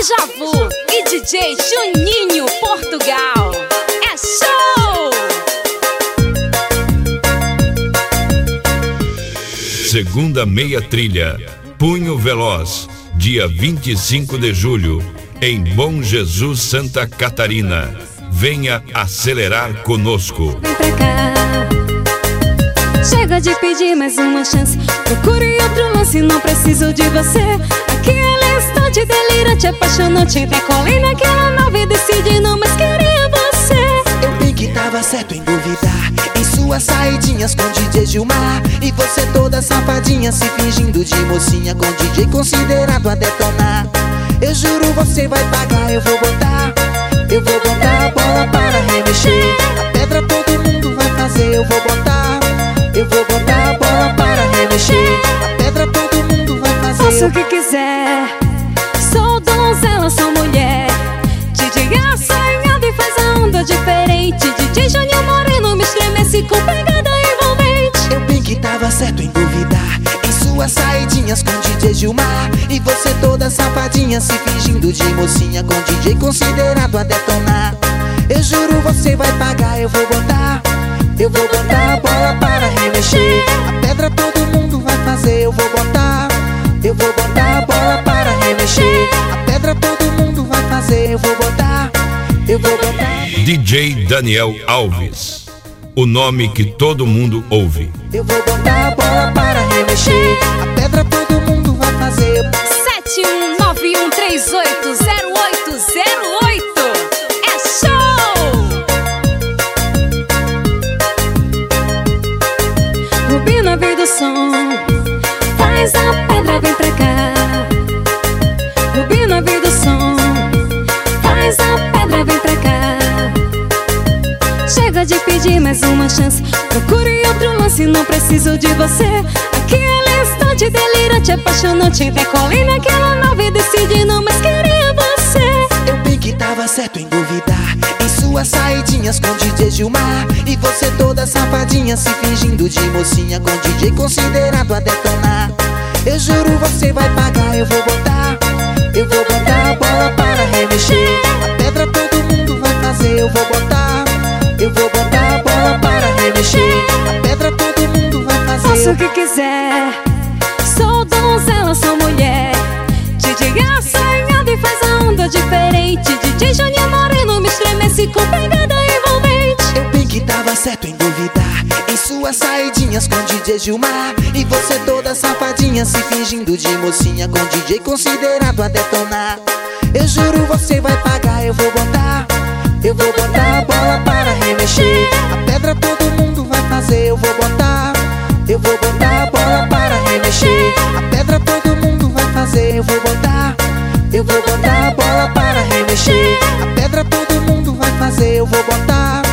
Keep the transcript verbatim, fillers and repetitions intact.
Deja Vu e D J Juninho Portugal. É show! Segunda meia trilha, Punho Veloz, dia vinte e cinco de julho, em Bom Jesus, Santa Catarina. Venha acelerar conosco. Vem pra cá, chega de pedir mais uma chance. Procure outro lance, não preciso de você. Aquele instante delirante, apaixonante, decolei naquela nave e decidi não mais querer você. Eu bem que tava certo em duvidar, em suas saidinhas com D J Gilmar. E você toda safadinha, se fingindo de mocinha, com D J considerado a detonar. Eu juro você vai pagar, eu vou botar, eu vou botar a bola para remexer. A pedra todo mundo vai fazer, eu vou botar, eu vou botar a bola para remexer. A pedra todo mundo vai fazer. Faça o que quiser, sou donzela, sou mulher. D J assanhado e faz a onda diferente. D J Juninho Moreno me estremece com pegada envolvente. Eu bem que tava certo em duvidar, em suas saidinhas com D J Gilmar. E você toda safadinha, se fingindo de mocinha, com D J considerado a detonar. Eu juro você vai pagar, eu vou botar, eu vou botar a bola para remexer. A pedra todo mundo vai fazer, eu vou botar, eu vou botar a bola para remexer. A pedra todo mundo vai fazer, eu vou botar, eu vou botar. D J Daniel Alves, o nome que todo mundo ouve. Eu vou botar a bola para remexer. A pedra todo mundo vai fazer. sete um nove um três oito zero oito zero oito. É show! Rubina vem do som, faz a pedra, vem pra cá. Rubina vem do som, faz a pedra, vem pra cá. Chega de pedir mais uma chance, procure outro lance, não preciso de você. Aquele instante delirante, apaixonante, decolei naquela nave e decidi não mais querer você. Eu bem que tava certo em duvidar, em suas saidinhas com D J Gilmar. E você toda safadinha, se fingindo de mocinha, com D J considerado a detonar. Eu juro você vai pagar, eu vou botar, eu vou botar a bola para remexer. A pedra todo mundo vai fazer, eu vou botar, eu vou botar a bola para remexer. A pedra todo mundo vai fazer. Faça o que quiser, sou donzela, sou mulher. D J assanhado e faz a onda diferente. D J Juninho Moreno me estremece com pegada envolvente. Eu bem que tava certo em duvidar, em suas saidinhas com D J Gilmar. E você toda safadinha, se fingindo de mocinha, com D J considerado a detonar. Eu juro você vai pagar, eu vou botar, eu vou botar a bola para remexer. A pedra todo mundo vai fazer, eu vou botar, eu vou botar a bola para remexer. A pedra todo mundo vai fazer, eu vou botar, eu vou botar a bola para remexer. A pedra todo mundo vai fazer, eu vou botar,